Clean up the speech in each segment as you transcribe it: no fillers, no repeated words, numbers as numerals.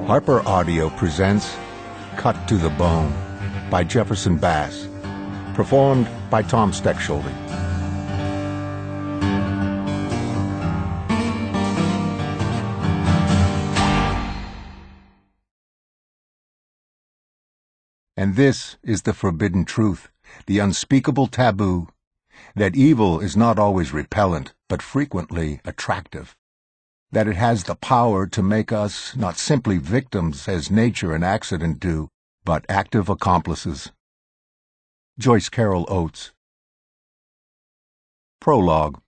Harper Audio presents Cut to the Bone by Jefferson Bass, performed by Tom Steckschulte. And this is the forbidden truth, the unspeakable taboo, that evil is not always repellent, but frequently attractive. That it has the power to make us not simply victims as nature and accident do, but active accomplices. Joyce Carol Oates. Prologue.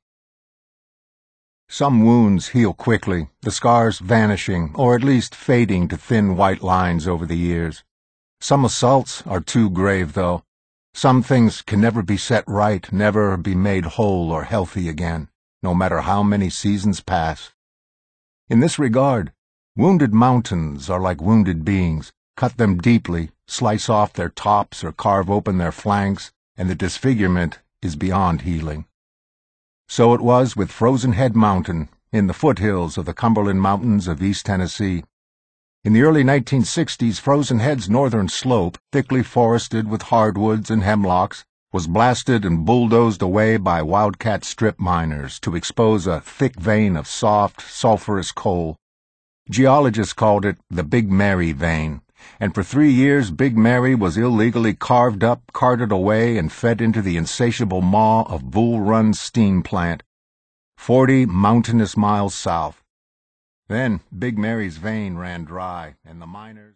Some wounds heal quickly, the scars vanishing, or at least fading to thin white lines over the years. Some assaults are too grave, though. Some things can never be set right, never be made whole or healthy again, no matter how many seasons pass. In this regard, wounded mountains are like wounded beings. Cut them deeply, slice off their tops or carve open their flanks, and the disfigurement is beyond healing. So it was with Frozen Head Mountain, in the foothills of the Cumberland Mountains of East Tennessee. In the early 1960s, Frozen Head's northern slope, thickly forested with hardwoods and hemlocks, was blasted and bulldozed away by wildcat strip miners to expose a thick vein of soft, sulphurous coal. Geologists called it the Big Mary vein, and for 3 years Big Mary was illegally carved up, carted away, and fed into the insatiable maw of Bull Run steam plant, 40 mountainous miles south. Then Big Mary's vein ran dry, and the miners